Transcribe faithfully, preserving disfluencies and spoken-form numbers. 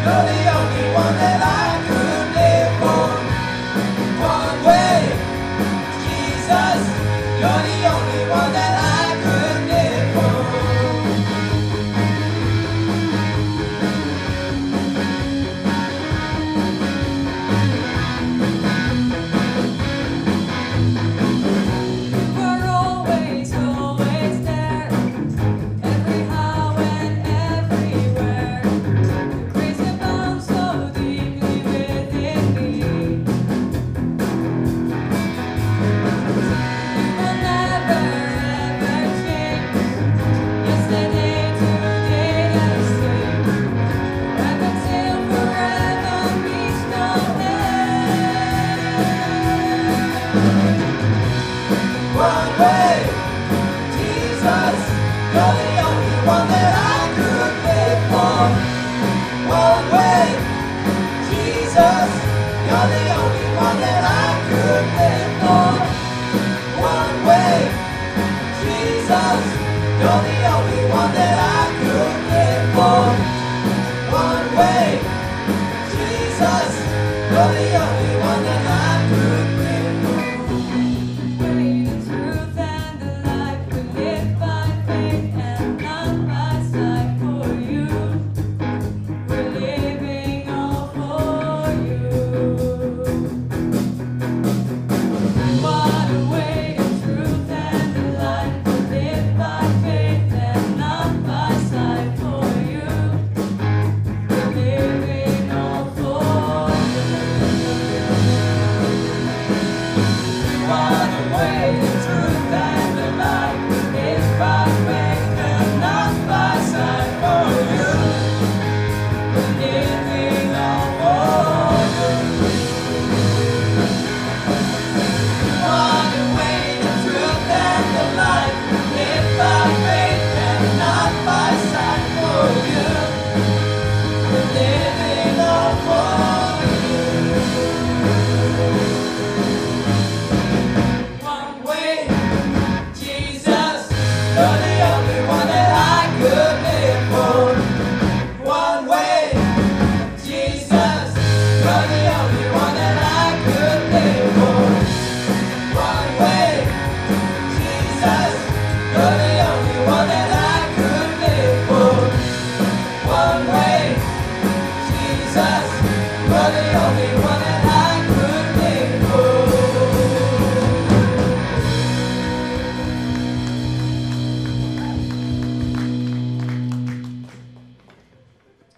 You're the only one that I could live for. One way, Jesus. You're the only one that I could live for. One way, Jesus, you're the only one that I could live for. One way, Jesus, you're the only one that I could live for. One way, Jesus, you're the only one that I could live for. One way, Jesus, you're the only one that I could live for. You're the only one that I